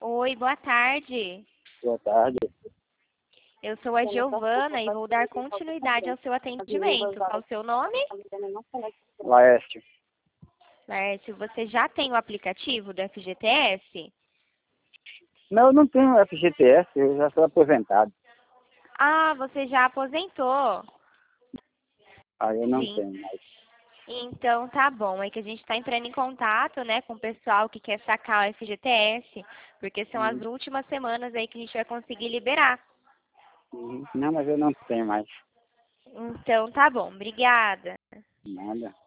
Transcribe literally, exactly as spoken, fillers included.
Oi, boa tarde. Boa tarde. Eu sou a Giovana e vou dar continuidade ao seu atendimento. Qual o seu nome? Laércio. Laércio, você já tem o aplicativo do F G T S? Não, eu não tenho F G T S, eu já sou aposentado. Ah, você já aposentou? Aí eu não Sim. tenho mais. Então tá bom, é que a gente está entrando em contato, né, com o pessoal que quer sacar o F G T S, porque são as Uhum. últimas semanas aí que a gente vai conseguir liberar. Uhum. Não, mas eu não tenho mais. Então tá bom, obrigada. Nada.